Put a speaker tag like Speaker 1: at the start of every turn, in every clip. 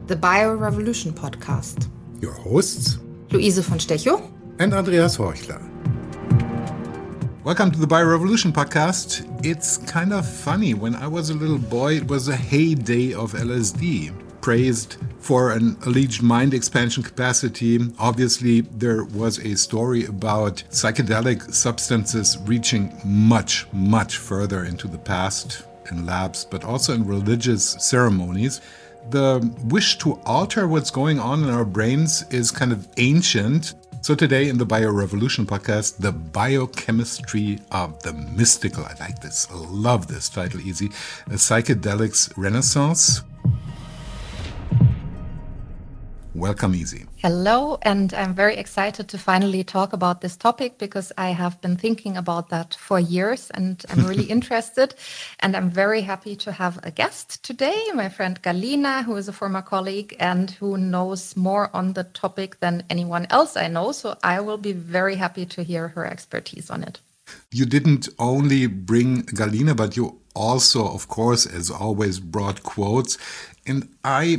Speaker 1: the Bio-Revolution podcast.
Speaker 2: Your hosts,
Speaker 1: Luise von Stechow
Speaker 2: and Andreas Horchler. Welcome to the Bio-Revolution podcast. It's kind of funny. When I was a little boy, it was a heyday of LSD, praised for an alleged mind expansion capacity. Obviously, there was a story about psychedelic substances reaching much, much further into the past in labs, but also in religious ceremonies. The wish to alter what's going on in our brains is kind of ancient. So today in the Bio-Revolution podcast, the biochemistry of the mystical. I like this. I love this title, Easy. A psychedelics renaissance. Welcome, Easy.
Speaker 1: Hello, and I'm very excited to finally talk about this topic because I have been thinking about that for years and I'm really interested. And I'm very happy to have a guest today, my friend Galina, who is a former colleague and who knows more on the topic than anyone else I know. So I will be very happy to hear her expertise on it.
Speaker 2: You didn't only bring Galina, but you also, of course, as always, brought quotes. And I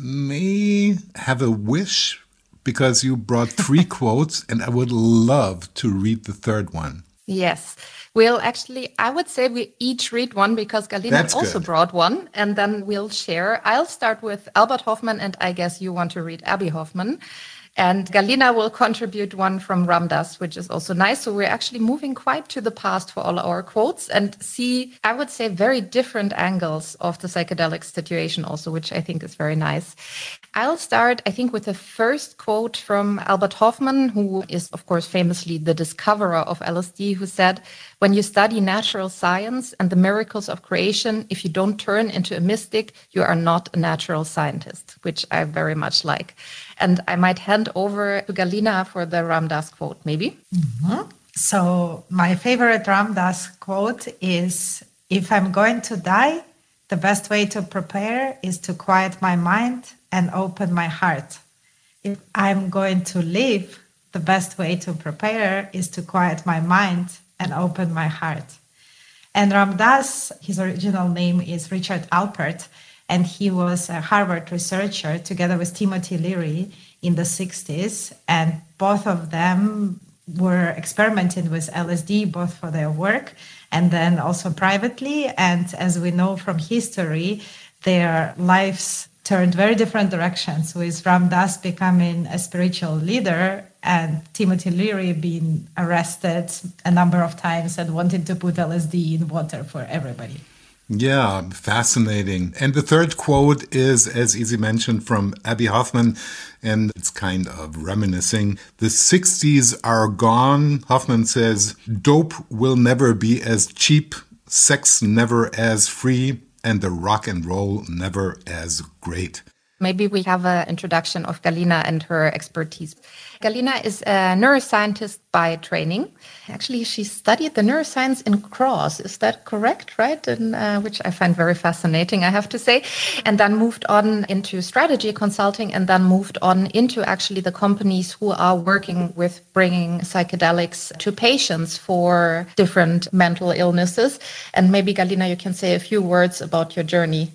Speaker 2: may have a wish because you brought 3 quotes and I would love to read the third one.
Speaker 1: Yes. We'll actually, I would say we each read one because Galina also brought one and then we'll share. I'll start with Albert Hofmann and I guess you want to read Abbie Hoffman. And Galina will contribute one from Ram Dass, which is also nice. So we're actually moving quite to the past for all our quotes and see, I would say, very different angles of the psychedelic situation also, which I think is very nice. I'll start, I think, with the first quote from Albert Hofmann, who is, of course, famously the discoverer of LSD, who said, "When you study natural science and the miracles of creation, if you don't turn into a mystic, you are not a natural scientist," which I very much like. And I might hand over to Galina for the Ram Dass quote, maybe.
Speaker 3: Mm-hmm. So my favorite Ram Dass quote is, "If I'm going to die, the best way to prepare is to quiet my mind and open my heart. If I'm going to live, the best way to prepare is to quiet my mind and open my heart." And Ram Dass, his original name is Richard Alpert, and he was a Harvard researcher together with Timothy Leary in the 60s. And both of them were experimenting with LSD, both for their work and then also privately. And as we know from history, their lives turned very different directions, with Ram Dass becoming a spiritual leader and Timothy Leary being arrested a number of times and wanting to put LSD in water for everybody.
Speaker 2: Yeah, fascinating. And the third quote is, as Easy mentioned, from Abbie Hoffman, and it's kind of reminiscing. "The 60s are gone," Hoffman says. "Dope will never be as cheap, sex never as free, and the rock and roll never as great."
Speaker 1: Maybe we have an introduction of Galina and her expertise. Galina is a neuroscientist by training. Actually, she studied the neuroscience in Cross. Is that correct, right? And, which I find very fascinating, I have to say. And then moved on into strategy consulting and then moved on into actually the companies who are working with bringing psychedelics to patients for different mental illnesses. And maybe, Galina, you can say a few words about your journey.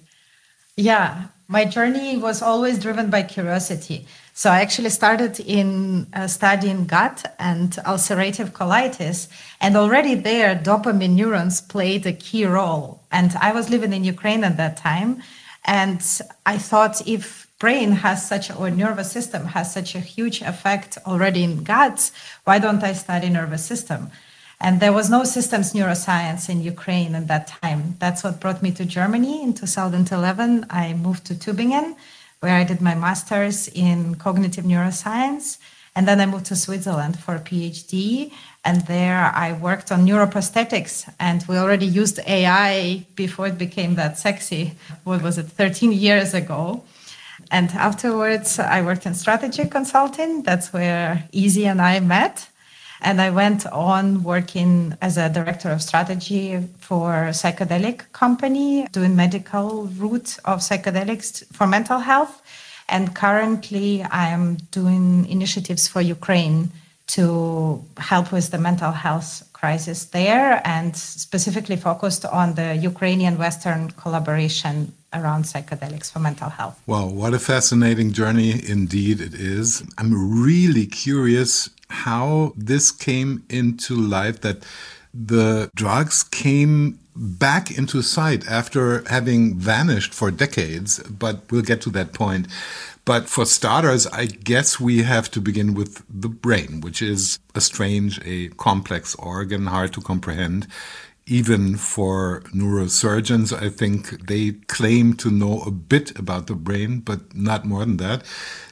Speaker 3: Yeah. My journey was always driven by curiosity. So I actually started in studying gut and ulcerative colitis. And already there, dopamine neurons played a key role. And I was living in Ukraine at that time. And I thought, if brain has such, or nervous system has such a huge effect already in guts, why don't I study nervous system? And there was no systems neuroscience in Ukraine at that time. That's what brought me to Germany in 2011. I moved to Tübingen, where I did my master's in cognitive neuroscience. And then I moved to Switzerland for a PhD. And there I worked on neuroprosthetics. And we already used AI before it became that sexy. What was it, 13 years ago? And afterwards, I worked in strategy consulting. That's where Easy and I met. And I went on working as a director of strategy for a psychedelic company, doing medical route of psychedelics for mental health. And currently I'm doing initiatives for Ukraine to help with the mental health crisis there and specifically focused on the Ukrainian-Western collaboration around psychedelics for mental health.
Speaker 2: Wow, what a fascinating journey indeed it is. I'm really curious how this came into life, that the drugs came back into sight after having vanished for decades, but we'll get to that point. But for starters, I guess we have to begin with the brain, which is a complex organ, hard to comprehend. Even for neurosurgeons, I think they claim to know a bit about the brain, but not more than that.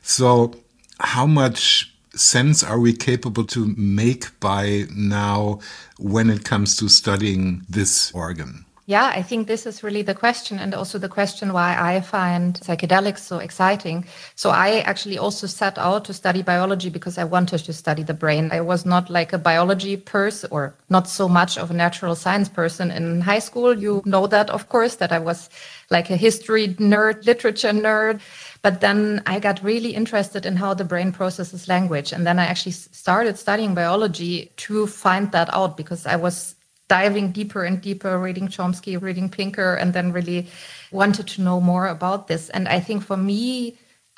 Speaker 2: So how much sense are we capable to make by now when it comes to studying this organ?
Speaker 1: Yeah, I think this is really the question, and also the question why I find psychedelics so exciting. So I actually also set out to study biology because I wanted to study the brain. I was not like a biology person, or not so much of a natural science person in high school. You know that, of course, that I was like a history nerd, literature nerd. But then I got really interested in how the brain processes language. And then I actually started studying biology to find that out, because I was diving deeper and deeper, reading Chomsky, reading Pinker, and then really wanted to know more about this. And I think for me,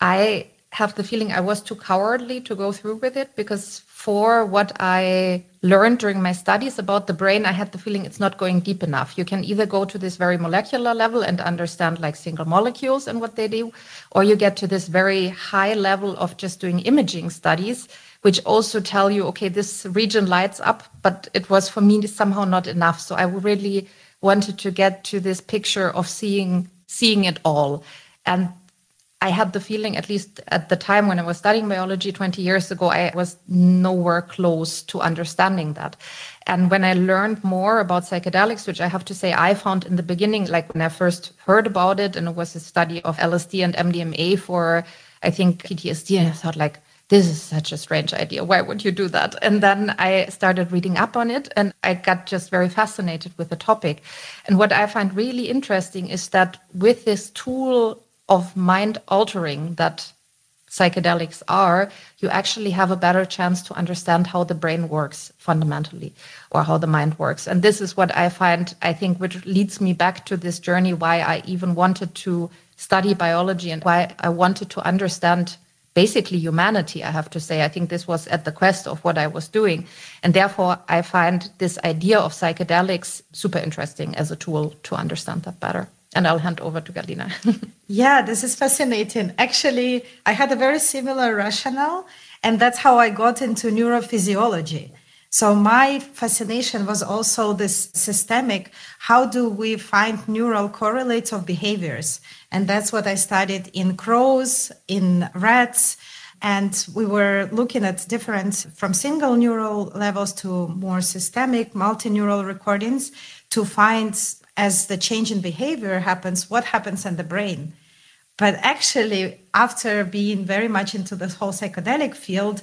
Speaker 1: I have the feeling I was too cowardly to go through with it, because for what I learned during my studies about the brain, I had the feeling it's not going deep enough. You can either go to this very molecular level and understand like single molecules and what they do, or you get to this very high level of just doing imaging studies, which also tell you, okay, this region lights up, but it was for me somehow not enough. So I really wanted to get to this picture of seeing it all. And I had the feeling, at least at the time when I was studying biology 20 years ago, I was nowhere close to understanding that. And when I learned more about psychedelics, which I have to say I found in the beginning, like when I first heard about it, and it was a study of LSD and MDMA for, I think, PTSD, and I thought like, this is such a strange idea. Why would you do that? And then I started reading up on it, and I got just very fascinated with the topic. And what I find really interesting is that with this tool of mind altering that psychedelics are, you actually have a better chance to understand how the brain works fundamentally, or how the mind works. And this is what I find, I think, which leads me back to this journey, why I even wanted to study biology and why I wanted to understand basically humanity, I have to say. I think this was at the quest of what I was doing. And therefore, I find this idea of psychedelics super interesting as a tool to understand that better. And I'll hand over to Galina.
Speaker 3: Yeah, this is fascinating. Actually, I had a very similar rationale, and that's how I got into neurophysiology. So my fascination was also this systemic, how do we find neural correlates of behaviors? And that's what I studied in crows, in rats, and we were looking at different, from single neural levels to more systemic, multineural recordings to find, as the change in behavior happens, what happens in the brain. But actually, after being very much into this whole psychedelic field,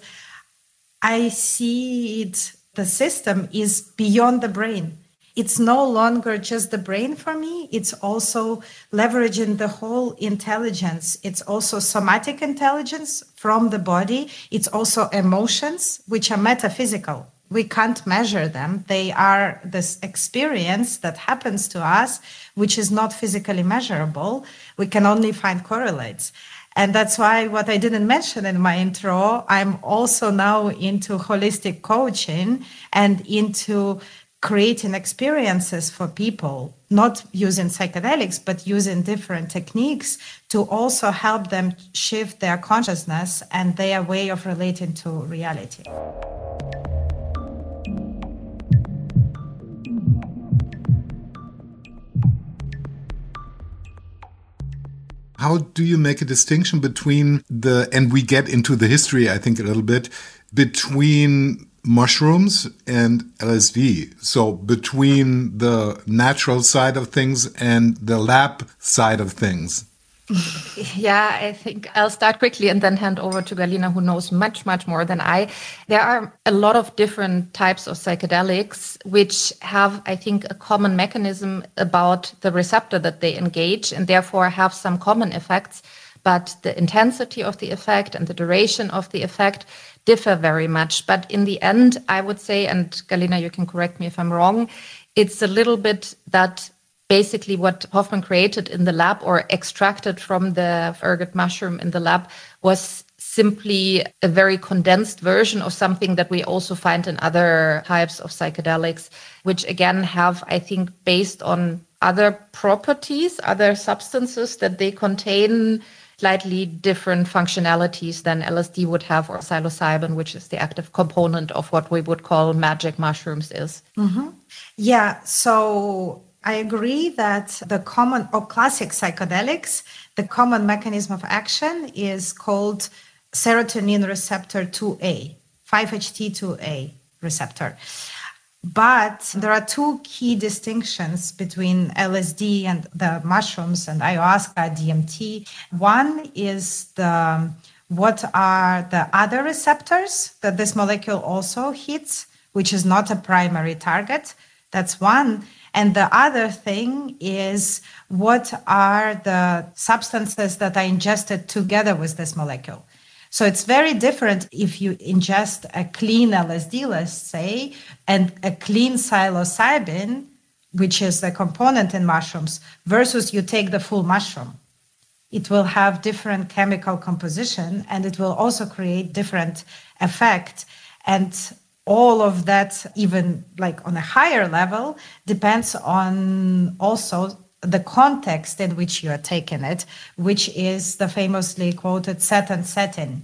Speaker 3: I see it, the system is beyond the brain. It's no longer just the brain for me. It's also leveraging the whole intelligence. It's also somatic intelligence from the body. It's also emotions, which are metaphysical. We can't measure them. They are this experience that happens to us, which is not physically measurable. We can only find correlates. And that's why what I didn't mention in my intro, I'm also now into holistic coaching and into creating experiences for people, not using psychedelics, but using different techniques to also help them shift their consciousness and their way of relating to reality.
Speaker 2: How do you make a distinction between and we get into the history, I think, a little bit, between mushrooms and LSD? So between the natural side of things and the lab side of things?
Speaker 1: Yeah, I think I'll start quickly and then hand over to Galina, who knows much, much more than I. There are a lot of different types of psychedelics, which have, I think, a common mechanism about the receptor that they engage and therefore have some common effects. But the intensity of the effect and the duration of the effect differ very much. But in the end, I would say, and Galina, you can correct me if I'm wrong, it's a little bit that basically what Hofmann created in the lab or extracted from the ergot mushroom in the lab was simply a very condensed version of something that we also find in other types of psychedelics, which again have, I think, based on other properties, other substances that they contain, slightly different functionalities than LSD would have, or psilocybin, which is the active component of what we would call magic mushrooms is.
Speaker 3: Mm-hmm. Yeah, so I agree that the common or classic psychedelics, the common mechanism of action is called serotonin receptor 2A, 5-HT2A receptor. But there are two key distinctions between LSD and the mushrooms and ayahuasca, DMT. One is what are the other receptors that this molecule also hits, which is not a primary target. That's one. And the other thing is what are the substances that are ingested together with this molecule. So it's very different if you ingest a clean LSD, let's say, and a clean psilocybin, which is a component in mushrooms, versus you take the full mushroom. It will have different chemical composition, and it will also create different effect. And all of that, even like on a higher level, depends on also the context in which you are taking it, which is the famously quoted set and setting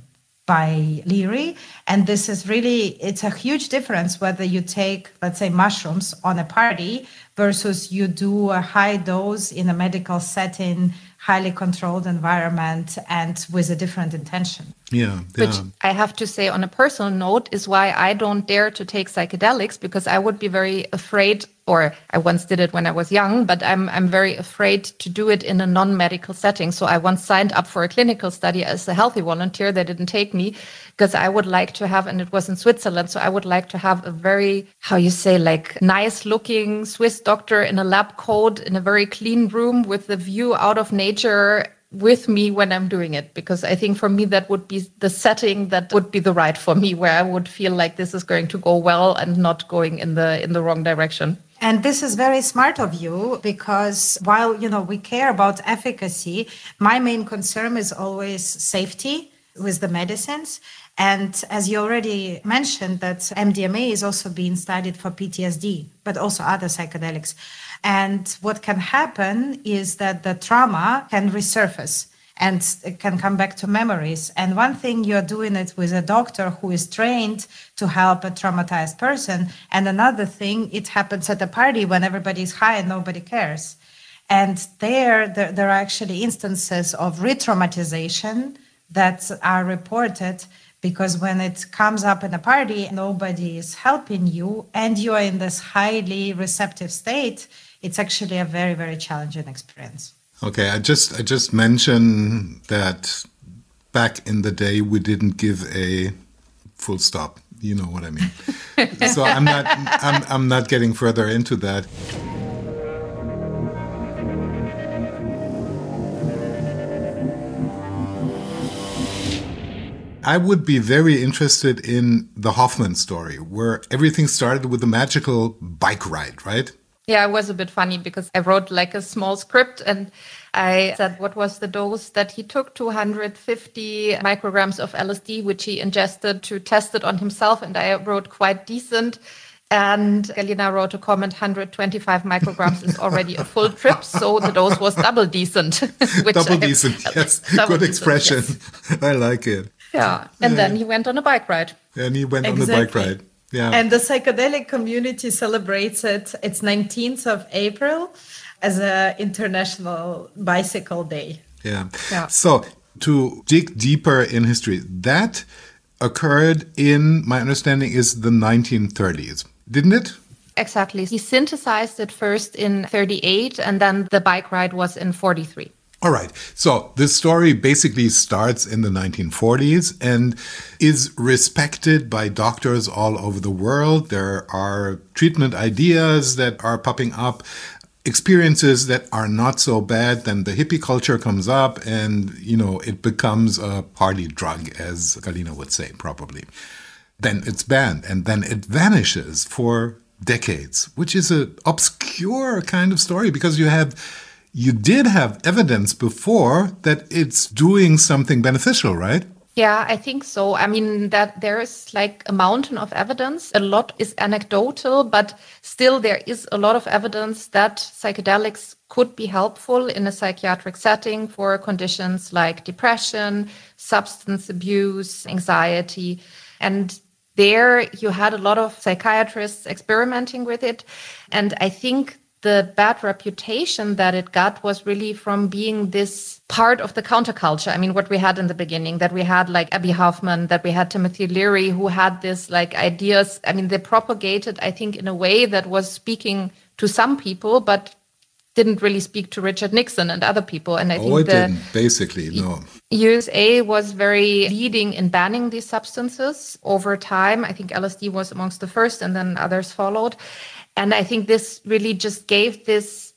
Speaker 3: by Leary. And this is really, it's a huge difference whether you take, let's say, mushrooms on a party versus you do a high dose in a medical setting, highly controlled environment, and with a different intention.
Speaker 2: Yeah.
Speaker 1: Which I have to say on a personal note is why I don't dare to take psychedelics, because I would be very afraid, or I once did it when I was young, but I'm very afraid to do it in a non-medical setting. So I once signed up for a clinical study as a healthy volunteer. They didn't take me because I would like to have, and it was in Switzerland, so I would like to have a very, how you say, like nice looking Swiss doctor in a lab coat in a very clean room with the view out of nature with me when I'm doing it, because I think for me that would be the setting that would be the right for me, where I would feel like this is going to go well and not going in the wrong direction.
Speaker 3: And this is very smart of you, because while, we care about efficacy, my main concern is always safety with the medicines. And as you already mentioned, that MDMA is also being studied for PTSD, but also other psychedelics. And what can happen is that the trauma can resurface and it can come back to memories. And one thing, you're doing it with a doctor who is trained to help a traumatized person. And another thing, it happens at a party when everybody's high and nobody cares. And there are actually instances of re-traumatization that are reported, because when it comes up in a party, nobody is helping you and you are in this highly receptive state. It's actually a very, very challenging experience.
Speaker 2: Okay, I just mentioned that back in the day we didn't give a full stop. You know what I mean. So I'm not getting further into that. I would be very interested in the Hofmann story, where everything started with a magical bike ride, right?
Speaker 1: Yeah, it was a bit funny because I wrote like a small script and I said what was the dose that he took, 250 micrograms of LSD, which he ingested to test it on himself. And I wrote quite decent. And Galina wrote a comment, 125 micrograms is already a full trip. So the dose was double decent.
Speaker 2: Double decent, yes. Good expression. Yes. I like it.
Speaker 1: Yeah. And then he went on a bike ride.
Speaker 2: And he went on the bike ride. Yeah.
Speaker 3: And the psychedelic community celebrates it. It's 19th of April as an International Bicycle Day.
Speaker 2: Yeah. So to dig deeper in history, that occurred in, my understanding is the 1930s, didn't it?
Speaker 1: Exactly. He synthesized it first in 38 and then the bike ride was in 43.
Speaker 2: All right. So this story basically starts in the 1940s and is respected by doctors all over the world. There are treatment ideas that are popping up. experiences that are not so bad, then the hippie culture comes up and, it becomes a party drug, as Galina would say, probably. Then it's banned and then it vanishes for decades, which is an obscure kind of story because you did have evidence before that it's doing something beneficial, right?
Speaker 1: Yeah, I think so. I mean, that there is like a mountain of evidence. A lot is anecdotal, but still there is a lot of evidence that psychedelics could be helpful in a psychiatric setting for conditions like depression, substance abuse, anxiety. And there you had a lot of psychiatrists experimenting with it. And I think the bad reputation that it got was really from being this part of the counterculture. I mean, what we had in the beginning, that we had like Abbie Hoffman, that we had Timothy Leary, who had this like ideas. I mean, they propagated, I think, in a way that was speaking to some people, but didn't really speak to Richard Nixon and other people. And I think
Speaker 2: it didn't, basically, no.
Speaker 1: USA was very leading in banning these substances over time. I think LSD was amongst the first and then others followed. And I think this really just gave this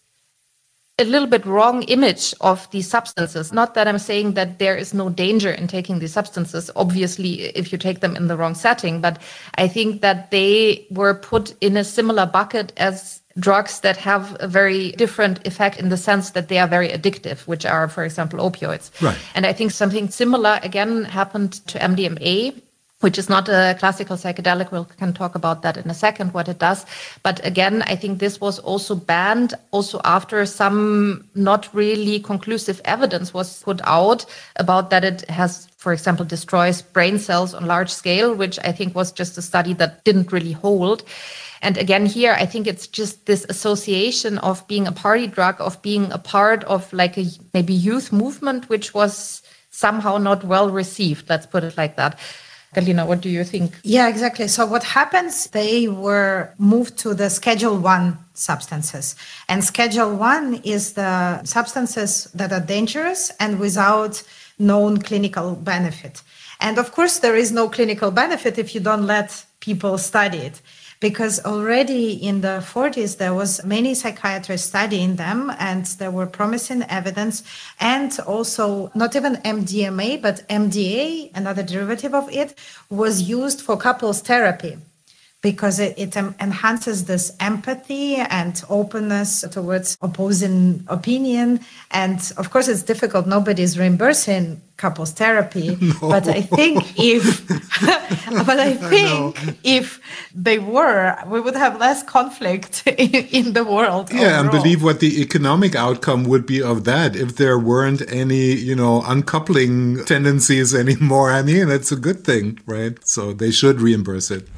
Speaker 1: a little bit wrong image of these substances. Not that I'm saying that there is no danger in taking these substances, obviously, if you take them in the wrong setting. But I think that they were put in a similar bucket as drugs that have a very different effect in the sense that they are very addictive, which are, for example, opioids.
Speaker 2: Right.
Speaker 1: And I think something similar, again, happened to MDMA, which is not a classical psychedelic. We can talk about that in a second, what it does. But again, I think this was also banned also after some not really conclusive evidence was put out about that it has, for example, destroys brain cells on large scale, which I think was just a study that didn't really hold. And again, here, I think it's just this association of being a party drug, of being a part of like a maybe youth movement, which was somehow not well received. Let's put it like that. Galina, what do you think?
Speaker 3: Yeah, exactly. So what happens, they were moved to the Schedule 1 substances. And Schedule 1 is the substances that are dangerous and without known clinical benefit. And of course, there is no clinical benefit if you don't let people study it. Because already in the 40s, there was many psychiatrists studying them and there were promising evidence. And also not even MDMA, but MDA, another derivative of it, was used for couples therapy because it enhances this empathy and openness towards opposing opinion. And of course, it's difficult. Nobody's reimbursing couples therapy. No. But I think if they were, we would have less conflict in the world.
Speaker 2: Yeah, overall. And believe what the economic outcome would be of that if there weren't any, uncoupling tendencies anymore. I mean, that's a good thing, right? So they should reimburse it.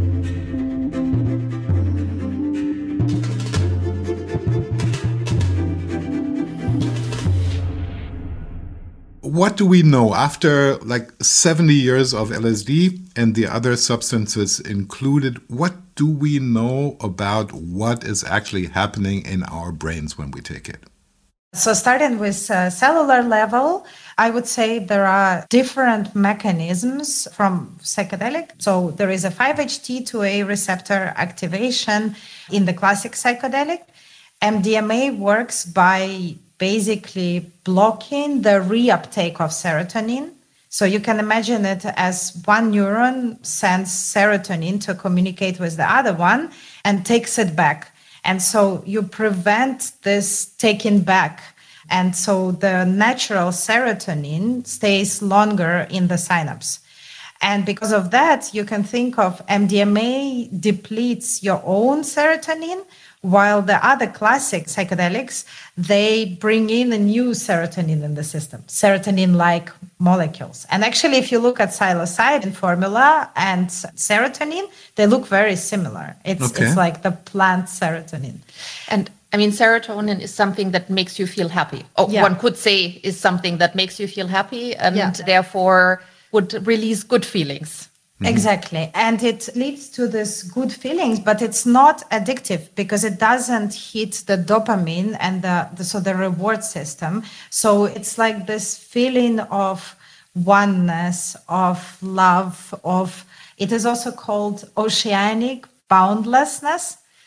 Speaker 2: What do we know after like 70 years of LSD and the other substances included? What do we know about what is actually happening in our brains when we take it?
Speaker 3: So starting with cellular level, I would say there are different mechanisms from psychedelic. So there is a 5-HT2A receptor activation in the classic psychedelic. MDMA works by basically blocking the reuptake of serotonin. So you can imagine it as one neuron sends serotonin to communicate with the other one and takes it back. And so you prevent this taking back. And so the natural serotonin stays longer in the synapse. And because of that, you can think of MDMA depletes your own serotonin, while the other classic psychedelics, they bring in a new serotonin in the system, serotonin-like molecules. And actually, if you look at psilocybin formula and serotonin, they look very similar. It's like the plant serotonin.
Speaker 1: And I mean, serotonin is something that makes you feel happy. One could say is something that makes you feel happy and therefore would release good feelings.
Speaker 3: Mm-hmm. Exactly. And it leads to this good feelings, but it's not addictive because it doesn't hit the dopamine and the reward system. So it's like this feeling of oneness, of love, it is also called oceanic boundlessness.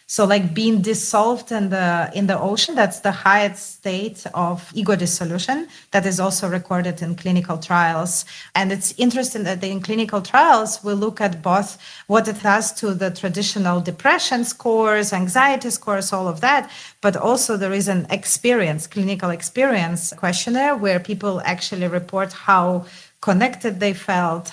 Speaker 3: So like being dissolved in the ocean, that's the highest state of ego dissolution that is also recorded in clinical trials. And it's interesting that in clinical trials, we look at both what it does to the traditional depression scores, anxiety scores, all of that. But also there is an clinical experience questionnaire where people actually report how connected they felt,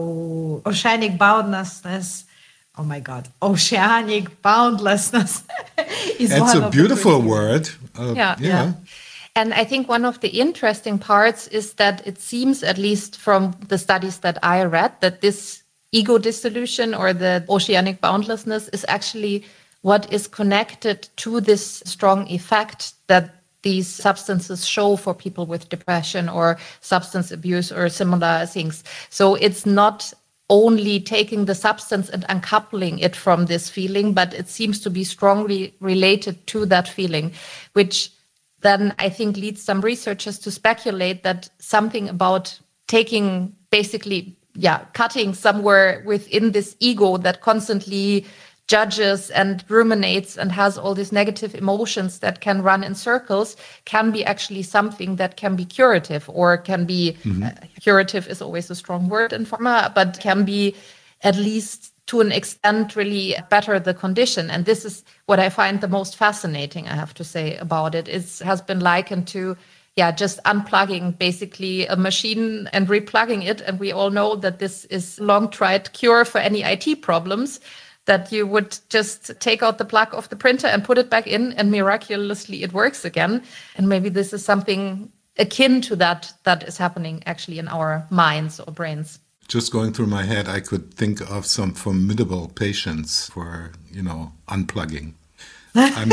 Speaker 3: how oceanic boundlessness. Oh my God, oceanic boundlessness is
Speaker 2: That's a beautiful word.
Speaker 1: Yeah. And I think one of the interesting parts is that it seems, at least from the studies that I read, that this ego dissolution or the oceanic boundlessness is actually what is connected to this strong effect that these substances show for people with depression or substance abuse or similar things. So it's not only taking the substance and uncoupling it from this feeling, but it seems to be strongly related to that feeling, which then I think leads some researchers to speculate that something about taking basically, cutting somewhere within this ego that constantly judges and ruminates and has all these negative emotions that can run in circles can be actually something that can be curative, or can be curative is always a strong word in pharma, but can be at least to an extent really better the condition. And this is what I find the most fascinating, I have to say, about it. It has been likened to just unplugging basically a machine and replugging it. And we all know that this is a long tried cure for any IT problems, that you would just take out the plug of the printer and put it back in, and miraculously it works again. And maybe this is something akin to that is happening actually in our minds or brains.
Speaker 2: Just going through my head, I could think of some formidable patients for, unplugging. I'm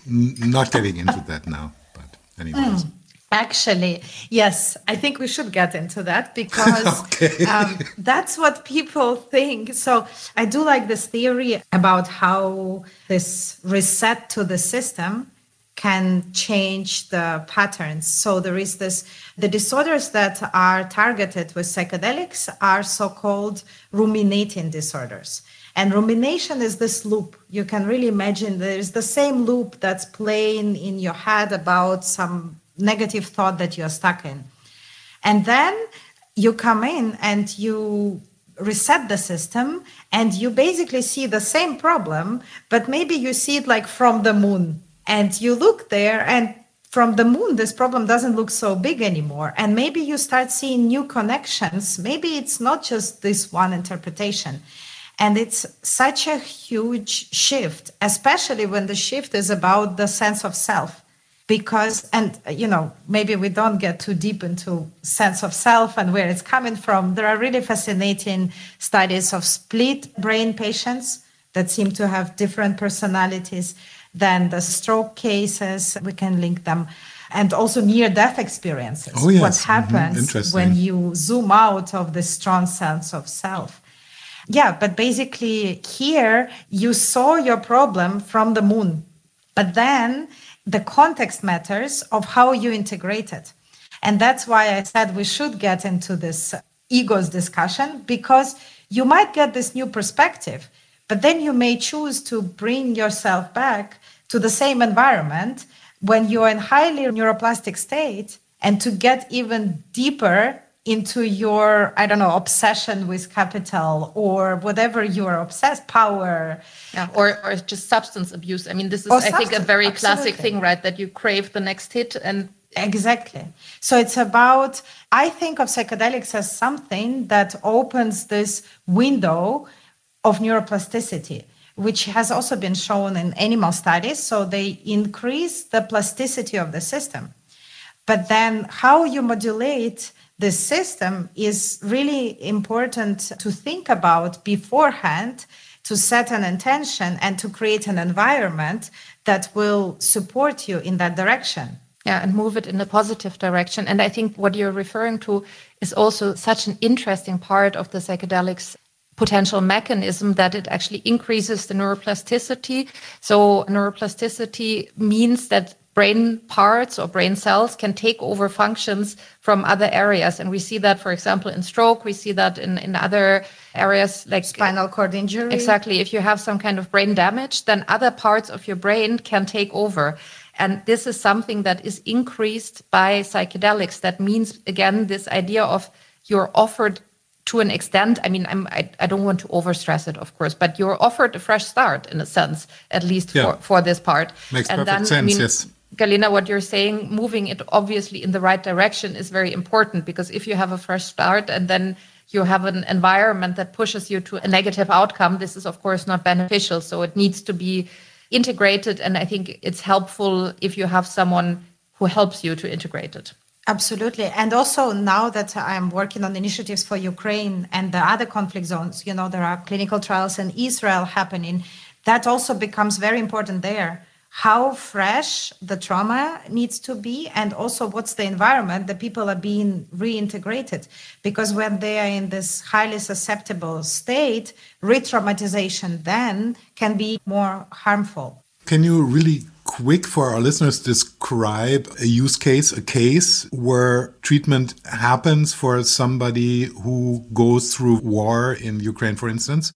Speaker 2: not getting into that now, but anyways.
Speaker 3: Actually, yes, I think we should get into that because that's what people think. So I do like this theory about how this reset to the system can change the patterns. So there is the disorders that are targeted with psychedelics are so-called ruminating disorders. And rumination is this loop. You can really imagine there's the same loop that's playing in your head about some negative thought that you're stuck in. And then you come in and you reset the system and you basically see the same problem, but maybe you see it like from the moon. And you look there, and from the moon, this problem doesn't look so big anymore. And maybe you start seeing new connections. Maybe it's not just this one interpretation. And it's such a huge shift, especially when the shift is about the sense of self. Because, maybe we don't get too deep into sense of self and where it's coming from. There are really fascinating studies of split brain patients that seem to have different personalities than the stroke cases. We can link them. And also near-death experiences.
Speaker 2: Oh, yes.
Speaker 3: What happens when you zoom out of the strong sense of self. Yeah, but basically here you saw your problem from the moon. But then the context matters of how you integrate it. And that's why I said we should get into this egos discussion, because you might get this new perspective, but then you may choose to bring yourself back to the same environment when you're in highly neuroplastic state, and to get even deeper into your, obsession with capital or whatever you are obsessed, power.
Speaker 1: Yeah, or just substance abuse. I mean, this is, I think, a very classic thing, right? That you crave the next hit. And
Speaker 3: exactly. So it's about, I think of psychedelics as something that opens this window of neuroplasticity, which has also been shown in animal studies. So they increase the plasticity of the system. But then how you modulate this system is really important to think about beforehand, to set an intention and to create an environment that will support you in that direction.
Speaker 1: Yeah, and move it in a positive direction. And I think what you're referring to is also such an interesting part of the psychedelics potential mechanism, that it actually increases the neuroplasticity. So neuroplasticity means that brain parts or brain cells can take over functions from other areas. And we see that, for example, in stroke. We see that in other areas like
Speaker 3: spinal cord injury.
Speaker 1: Exactly. If you have some kind of brain damage, then other parts of your brain can take over. And this is something that is increased by psychedelics. That means, again, this idea of you're offered to an extent, I mean, I don't want to overstress it, of course, but you're offered a fresh start in a sense, at least for this part.
Speaker 2: Makes perfect sense, yes.
Speaker 1: Galina, what you're saying, moving it obviously in the right direction is very important, because if you have a fresh start and then you have an environment that pushes you to a negative outcome, this is, of course, not beneficial. So it needs to be integrated. And I think it's helpful if you have someone who helps you to integrate it.
Speaker 3: Absolutely. And also now that I'm working on initiatives for Ukraine and the other conflict zones, you know, there are clinical trials in Israel happening. That also becomes very important there. How fresh the trauma needs to be, and also what's the environment that people are being reintegrated. Because when they are in this highly susceptible state, re-traumatization then can be more harmful.
Speaker 2: Can you really quick for our listeners describe a use case, a case where treatment happens for somebody who goes through war in Ukraine, for instance?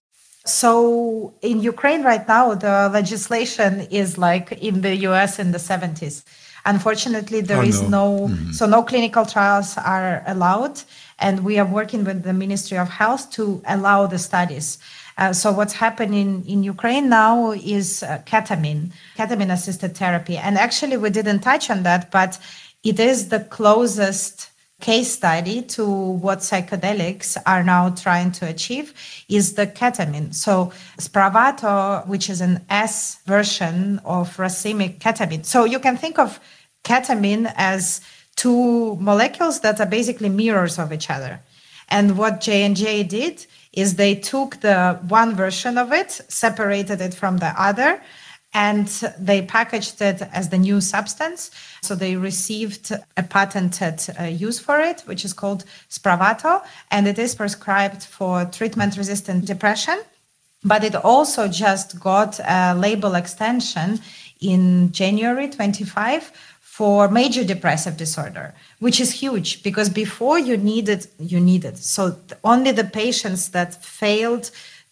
Speaker 3: So in Ukraine right now, the legislation is like in the US in the 70s. Unfortunately, there is no clinical trials are allowed. And we are working with the Ministry of Health to allow the studies. So what's happening in Ukraine now is ketamine-assisted therapy. And actually, we didn't touch on that, but it is the closest case study to what psychedelics are now trying to achieve is the ketamine. So Spravato, which is an S version of racemic ketamine. So you can think of ketamine as two molecules that are basically mirrors of each other. And what J&J did is they took the one version of it, separated it from the other, and they packaged it as the new substance. So they received a patented use for it, which is called Spravato, and it is prescribed for treatment-resistant depression. But it also just got a label extension in January 25 for major depressive disorder, which is huge because before you needed. So only the patients that failed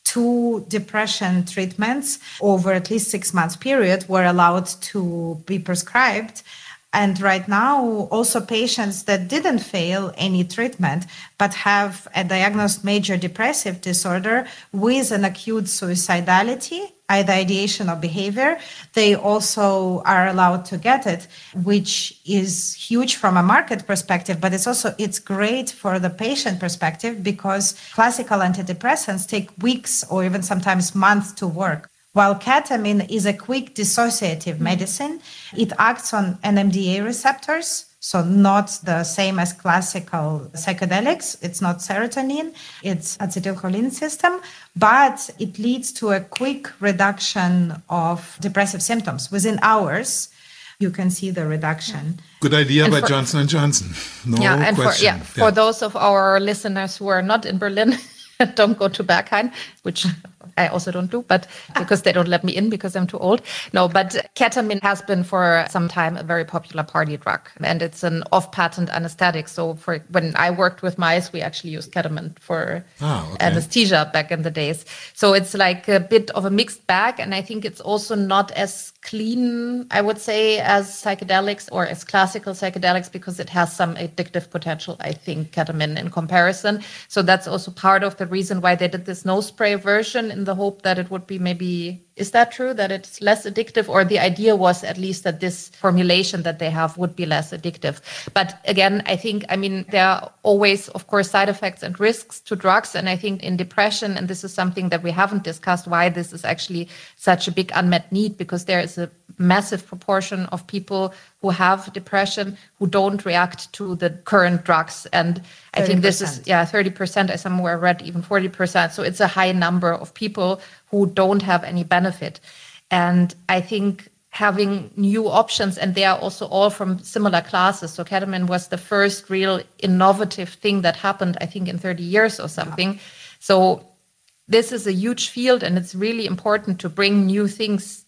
Speaker 3: 2 depression treatments over at least 6 months period were allowed to be prescribed. And right now, also patients that didn't fail any treatment, but have a diagnosed major depressive disorder with an acute suicidality, either ideation or behavior, they also are allowed to get it, which is huge from a market perspective, but it's great for the patient perspective because classical antidepressants take weeks or even sometimes months to work. While ketamine is a quick dissociative medicine, it acts on NMDA receptors, so not the same as classical psychedelics. It's not serotonin, it's acetylcholine system, but it leads to a quick reduction of depressive symptoms. Within hours, you can see the reduction.
Speaker 2: Good idea by Johnson & Johnson. Question.
Speaker 1: For those of our listeners who are not in Berlin, don't go to Berghain, which I also don't do, but because they don't let me in because I'm too old. No, but ketamine has been for some time a very popular party drug, and it's an off-patent anesthetic. So when I worked with mice, we actually used ketamine for anesthesia back in the days. So it's like a bit of a mixed bag, and I think it's also not as clean, I would say, as psychedelics or as classical psychedelics because it has some addictive potential, I think, ketamine in comparison. So that's also part of the reason why they did this nose spray version in the hope that it would be maybe, is that true, that it's less addictive? Or the idea was at least that this formulation that they have would be less addictive. But again, there are always, of course, side effects and risks to drugs. And I think in depression, and this is something that we haven't discussed, why this is actually such a big unmet need, because there is a massive proportion of people who have depression who don't react to the current drugs. And I think this is 30%. I somewhere read even 40%. So it's a high number of people who don't have any benefit. And I think having new options, and they are also all from similar classes. So ketamine was the first real innovative thing that happened, I think, in 30 years or something. Yeah. So this is a huge field, and it's really important to bring new things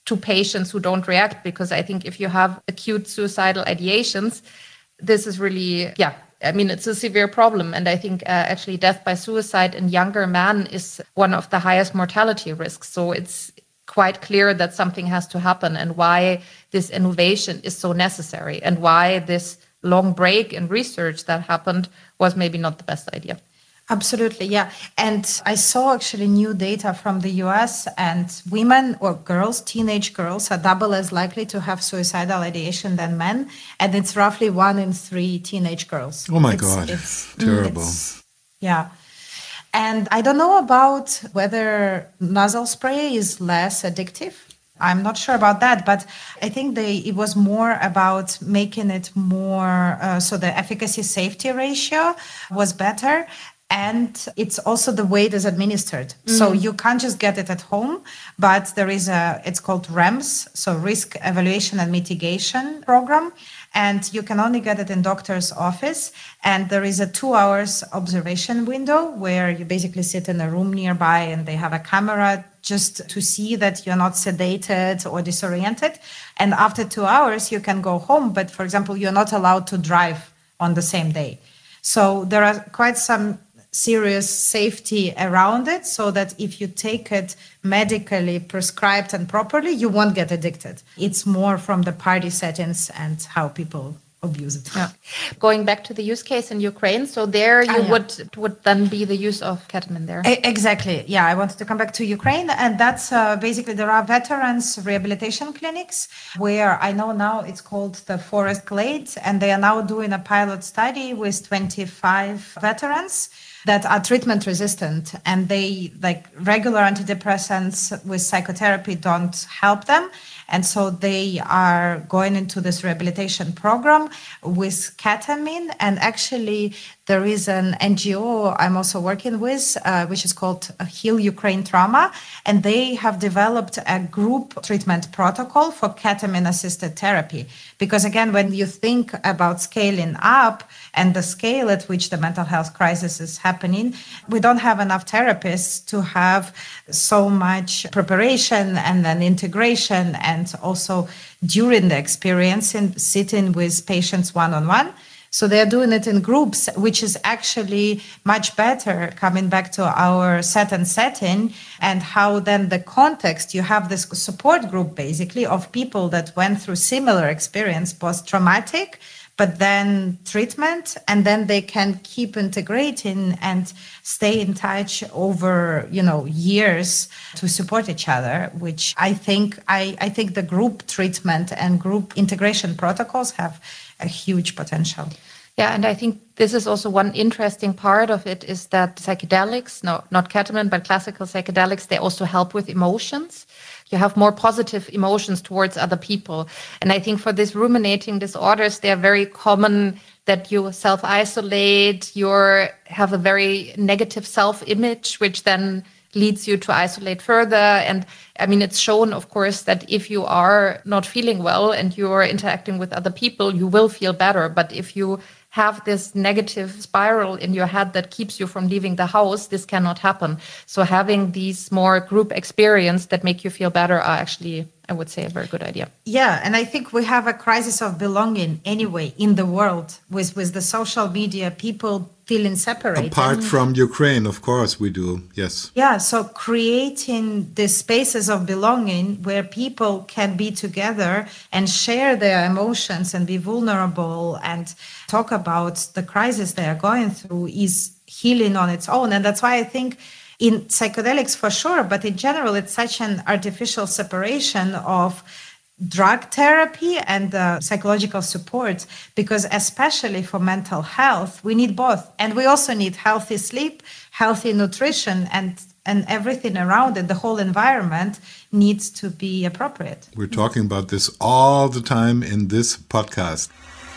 Speaker 1: to patients who don't react, because I think if you have acute suicidal ideations, this is really, it's a severe problem. And I think actually death by suicide in younger men is one of the highest mortality risks. So it's quite clear that something has to happen, and why this innovation is so necessary, and why this long break in research that happened was maybe not the best idea.
Speaker 3: Absolutely, yeah. And I saw actually new data from the US, and women or girls, teenage girls, are double as likely to have suicidal ideation than men. And it's roughly 1 in 3 teenage girls.
Speaker 2: Oh my God,
Speaker 3: it's
Speaker 2: terrible.
Speaker 3: Yeah. And I don't know about whether nasal spray is less addictive. I'm not sure about that, but I think it was more about making it more, so the efficacy safety ratio was better. And it's also the way it is administered. So you can't just get it at home, but there is it's called REMS, so Risk Evaluation and Mitigation Program. And you can only get it in doctor's office. And there is a 2 hours observation window where you basically sit in a room nearby, and they have a camera just to see that you're not sedated or disoriented. And after 2 hours, you can go home. But for example, you're not allowed to drive on the same day. So there are quite some serious safety around it, so that if you take it medically prescribed and properly, you won't get addicted. It's more from the party settings and how people abuse it.
Speaker 1: Yeah. Going back to the use case in Ukraine, so there you would then be the use of ketamine there.
Speaker 3: Exactly. Yeah, I wanted to come back to Ukraine, and that's basically there are veterans rehabilitation clinics where I know now it's called the Forest Glade, and they are now doing a pilot study with 25 veterans that are treatment resistant, and they, like, regular antidepressants with psychotherapy don't help them. And so they are going into this rehabilitation program with ketamine. And actually, there is an NGO I'm also working with, which is called Heal Ukraine Trauma. And they have developed a group treatment protocol for ketamine-assisted therapy. Because again, when you think about scaling up and the scale at which the mental health crisis is happening, we don't have enough therapists to have so much preparation and then integration, and also during the experience in sitting with patients one-on-one. So they're doing it in groups, which is actually much better, coming back to our set and setting, and how then the context, you have this support group basically of people that went through similar experience, post-traumatic, but then treatment, and then they can keep integrating and stay in touch over, years to support each other, which I think the group treatment and group integration protocols have a huge potential.
Speaker 1: Yeah, and I think this is also one interesting part of it, is that psychedelics, no, not ketamine, but classical psychedelics, they also help with emotions. You have more positive emotions towards other people. And I think for these ruminating disorders, they're very common that you self-isolate, you have a very negative self-image, which then leads you to isolate further. And I mean, it's shown, of course, that if you are not feeling well and you're interacting with other people, you will feel better. But if you have this negative spiral in your head that keeps you from leaving the house, this cannot happen. So having these more group experience that make you feel better are actually, I would say, a very good idea.
Speaker 3: Yeah, and I think we have a crisis of belonging anyway in the world with the social media, people feeling separated.
Speaker 2: Apart from Ukraine, of course, we do, yes.
Speaker 3: Yeah, so creating these spaces of belonging where people can be together and share their emotions and be vulnerable and talk about the crisis they are going through is healing on its own. And that's why I think in psychedelics for sure, but in general, it's such an artificial separation of drug therapy and psychological support, because especially for mental health, we need both. And we also need healthy sleep, healthy nutrition, and everything around it. The whole environment needs to be appropriate.
Speaker 2: We're talking about this all the time in this podcast.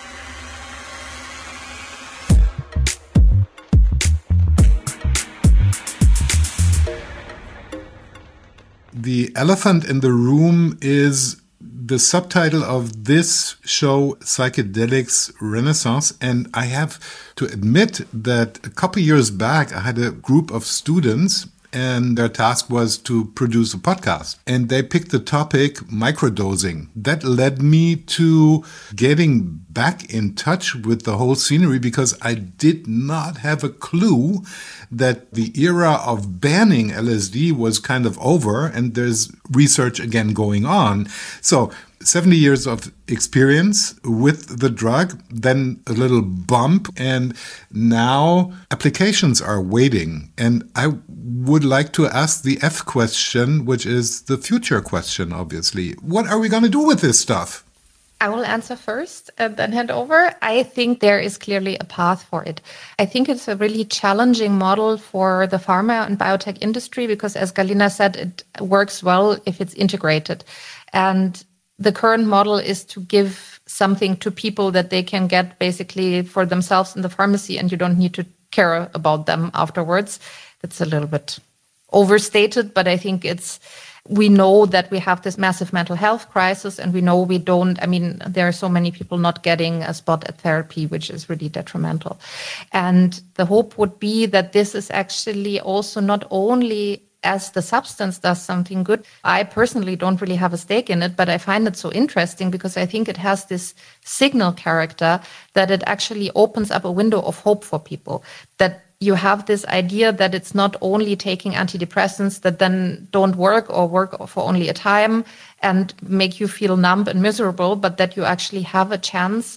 Speaker 2: The elephant in the room is the subtitle of this show, Psychedelics Renaissance. And I have to admit that a couple years back, I had a group of students and their task was to produce a podcast. And they picked the topic microdosing. That led me to getting back in touch with the whole scenery because I did not have a clue that the era of banning LSD was kind of over, and there's research again going on. So 70 years of experience with the drug, then a little bump, and now applications are waiting. And I would like to ask the F question, which is the future question, obviously. What are we going to do with this stuff?
Speaker 1: I will answer first and then hand over. I think there is clearly a path for it. I think it's a really challenging model for the pharma and biotech industry because, as Galina said, it works well if it's integrated. And the current model is to give something to people that they can get basically for themselves in the pharmacy, and you don't need to care about them afterwards. It's a little bit overstated, but I think we know that we have this massive mental health crisis, and we know there are so many people not getting a spot at therapy, which is really detrimental. And the hope would be that this is actually also not only as the substance does something good. I personally don't really have a stake in it, but I find it so interesting because I think it has this signal character that it actually opens up a window of hope for people, that you have this idea that it's not only taking antidepressants that then don't work or work for only a time and make you feel numb and miserable, but that you actually have a chance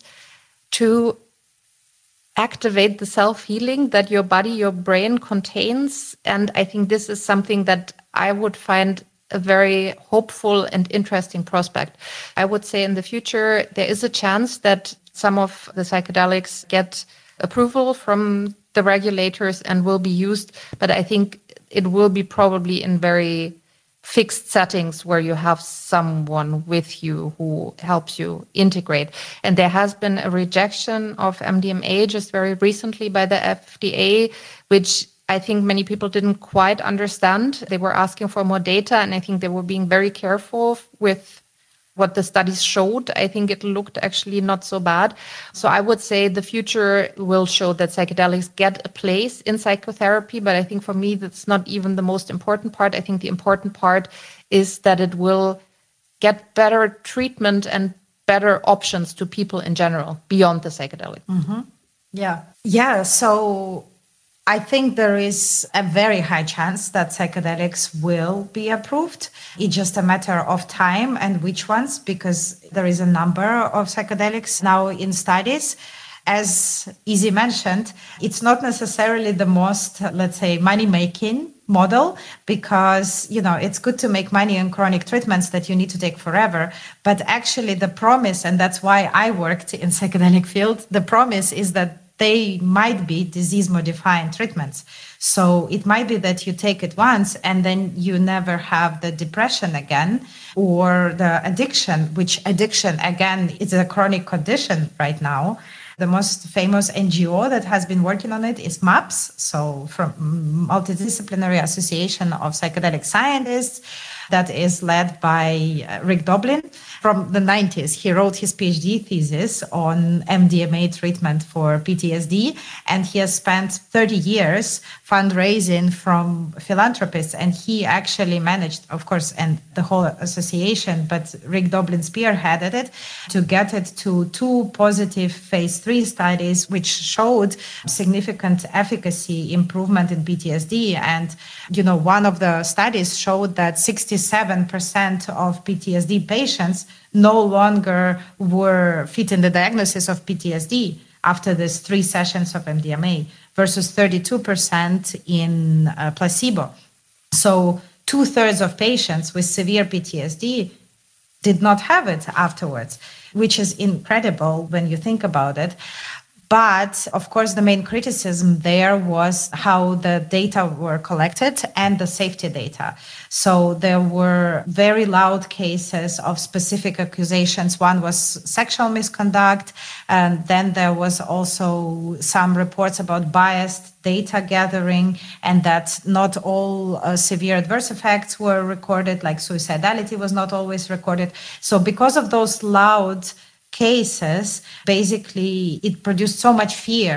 Speaker 1: to activate the self-healing that your body, your brain contains. And I think this is something that I would find a very hopeful and interesting prospect. I would say in the future, there is a chance that some of the psychedelics get approval from the regulators and will be used. But I think it will be probably in very fixed settings where you have someone with you who helps you integrate. And there has been a rejection of MDMA just very recently by the FDA, which I think many people didn't quite understand. They were asking for more data, and I think they were being very careful with what the studies showed. I think it looked actually not so bad. So I would say the future will show that psychedelics get a place in psychotherapy. But I think for me, that's not even the most important part. I think the important part is that it will get better treatment and better options to people in general beyond the psychedelic.
Speaker 3: Mm-hmm. Yeah. So I think there is a very high chance that psychedelics will be approved. It's just a matter of time and which ones, because there is a number of psychedelics now in studies. As Izzy mentioned, it's not necessarily the most, let's say, money-making model, because, it's good to make money on chronic treatments that you need to take forever. But actually the promise, and that's why I worked in psychedelic field, the promise is that they might be disease-modifying treatments. So it might be that you take it once and then you never have the depression again, or the addiction, which addiction, again, is a chronic condition right now. The most famous NGO that has been working on it is MAPS, so from Multidisciplinary Association of Psychedelic Scientists, that is led by Rick Doblin. From the 90s, he wrote his PhD thesis on MDMA treatment for PTSD, and he has spent 30 years fundraising from philanthropists, and he actually managed, of course, and the whole association, but Rick Doblin spearheaded it to get it to 2 positive phase 3 studies, which showed significant efficacy improvement in PTSD. And, one of the studies showed that 67% of PTSD patients no longer were fit in the diagnosis of PTSD after these 3 sessions of MDMA versus 32% in placebo. So 2/3 of patients with severe PTSD did not have it afterwards, which is incredible when you think about it. But of course, the main criticism there was how the data were collected and the safety data. So there were very loud cases of specific accusations. One was sexual misconduct, and then there was also some reports about biased data gathering, and that not all severe adverse effects were recorded, like suicidality was not always recorded. So because of those loud cases, basically it produced so much fear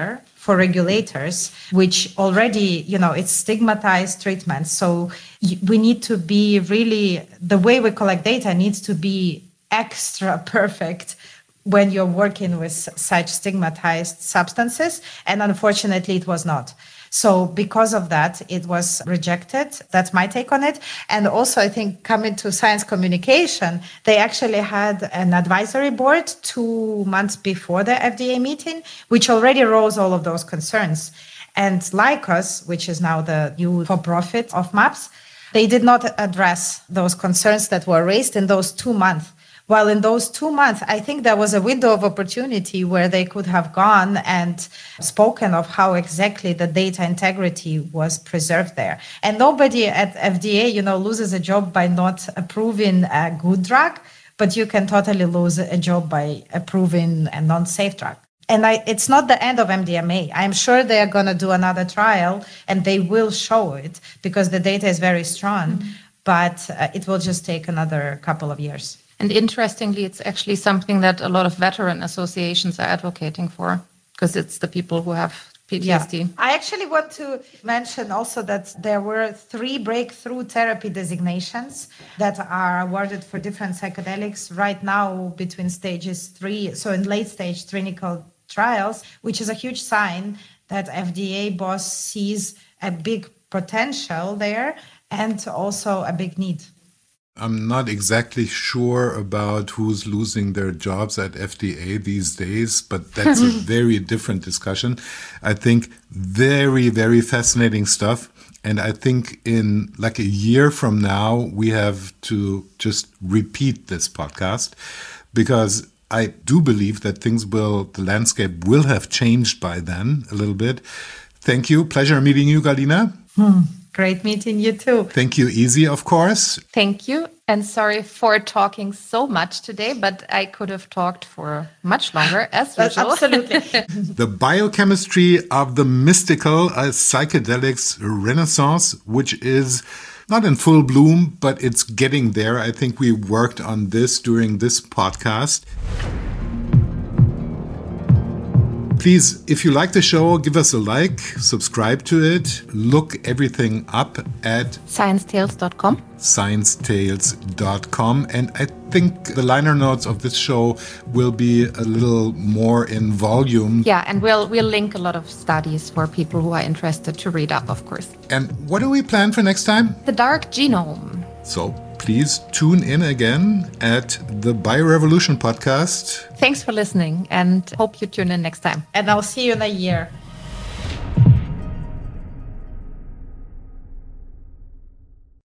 Speaker 3: for regulators, which already, it's stigmatized treatment. So we need to be really, the way we collect data needs to be extra perfect when you're working with such stigmatized substances. And unfortunately, it was not. So because of that, it was rejected. That's my take on it. And also, I think coming to science communication, they actually had an advisory board 2 months before the FDA meeting, which already rose all of those concerns. And Lykos, which is now the new for-profit of MAPS, they did not address those concerns that were raised in those 2 months. While in those 2 months, I think there was a window of opportunity where they could have gone and spoken of how exactly the data integrity was preserved there. And nobody at FDA, loses a job by not approving a good drug, but you can totally lose a job by approving a non-safe drug. And it's not the end of MDMA. I'm sure they are going to do another trial and they will show it because the data is very strong, but it will just take another couple of years.
Speaker 1: And interestingly, it's actually something that a lot of veteran associations are advocating for because it's the people who have PTSD.
Speaker 3: Yeah. I actually want to mention also that there were 3 breakthrough therapy designations that are awarded for different psychedelics right now between stages 3, so in late stage clinical trials, which is a huge sign that FDA boss sees a big potential there and also a big need.
Speaker 2: I'm not exactly sure about who's losing their jobs at FDA these days, but that's a very different discussion. I think very, very fascinating stuff. And I think in like a year from now, we have to just repeat this podcast because I do believe that the landscape will have changed by then a little bit. Thank you. Pleasure meeting you, Galina.
Speaker 3: Great meeting you too.
Speaker 2: Thank you, Easy, of course.
Speaker 1: Thank you. And sorry for talking so much today, but I could have talked for much longer, as usual.
Speaker 3: Absolutely.
Speaker 2: The biochemistry of the mystical, a psychedelics renaissance, which is not in full bloom, but it's getting there. I think we worked on this during this podcast. Please, if you like the show, give us a like, subscribe to it, look everything up at
Speaker 1: sciencetales.com.
Speaker 2: sciencetales.com. And I think the liner notes of this show will be a little more in volume.
Speaker 1: Yeah, and we'll link a lot of studies for people who are interested to read up, of course.
Speaker 2: And what do we plan for next time?
Speaker 1: The Dark Genome.
Speaker 2: So please tune in again at the Biorevolution podcast.
Speaker 1: Thanks for listening and hope you tune in next time.
Speaker 3: And I'll see you in a year.